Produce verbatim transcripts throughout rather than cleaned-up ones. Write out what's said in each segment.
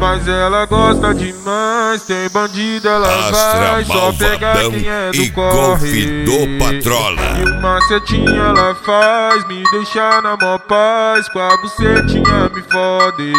Mas ela gosta demais, tem bandido, ela Astra vai só pegar quem é do corre. Do Patrola. E o macetinha ela faz me deixar na mó paz, com a bucetinha me fode.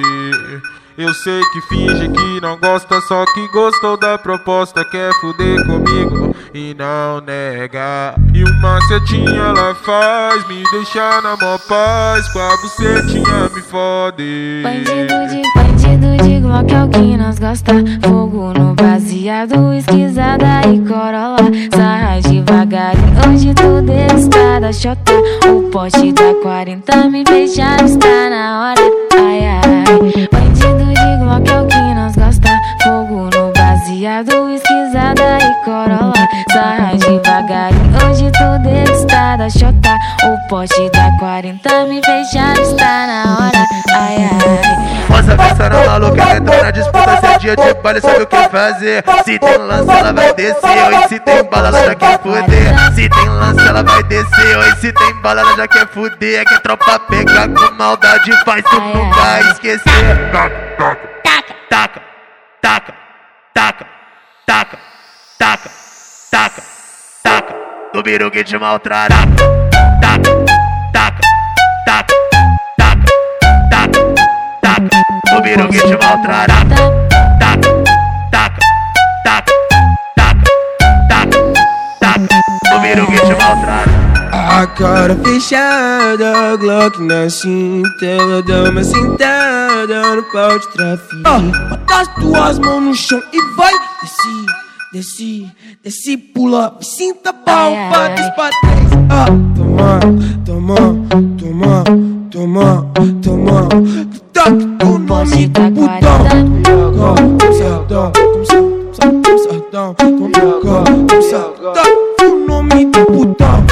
Eu sei que finge que não gosta, só que gostou da proposta, quer fuder comigo e não nega. E o macetinha ela faz me deixar na mó paz, com a bucetinha me fode. Bandido de, bandido de Glock é o que nós gosta. Fogo no baseado, esquisada e corolla. Sarra devagarinho, hoje tudo está da chota. O poste da quarenta me fechar, está na hora. Ai, ai, bandido de Glock é o que nós gosta. Fogo no baseado, esquisada e corolla. Sarra devagarinho, hoje tudo está da chota. O poste da quarenta me fechar, está na hora. Ai, ai. Moça pensando maluca, ela entrou na disputa. Se é dia de baile, sabe o que fazer. Se tem lance, ela vai descer. Oi, se tem bala, ela já quer fuder. Se tem lance, ela vai descer. Oi, se tem bala, ela já quer fuder. É que a tropa pega com maldade, faz tu nunca esquecer. Taca, taca, taca, taca, taca, taca, taca, taca. Do biru que te maltrata. Taca, taca, taca, taca, taca, taca. Do biru que te maltrata. Taca, taca, taca, taca, taca, taca. Do biru que te maltrata. A cara fechada, Glock na cinta, ela dá uma sentada no pau de trafique. Ah, bota as tuas mãos no chão e vai, desce, desce, desce, pula, me sinta pau, bate pra trás. Ah, toma, toma, toma, toma, toma, toque o nome do putão. Toma sardão, toma sardão, toma sardão, o nome do putão.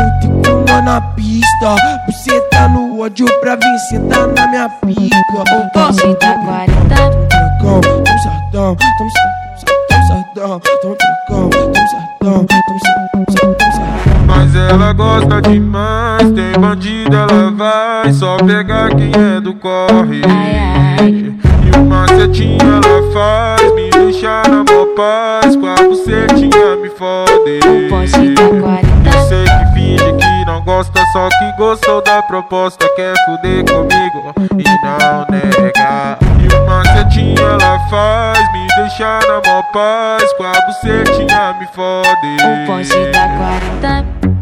Na pista, você tá no ódio pra vir sentar na minha pica. O poste da quarenta. Toma toma sardão, toma sardão, toma sardão, toma sardão, toma sardão. Mas ela gosta demais, tem bandido, ela vai só pegar quem é do corre. E o macetinha ela faz me deixar na mó paz, com a bucetinha me fode. O poste da quarenta. Eu sei que finge que não gosta, só que gostou da proposta, quer fuder comigo e não nega. E o macetinha ela faz me deixar na mó paz, com a bucetinha me fode. O poste da quarenta.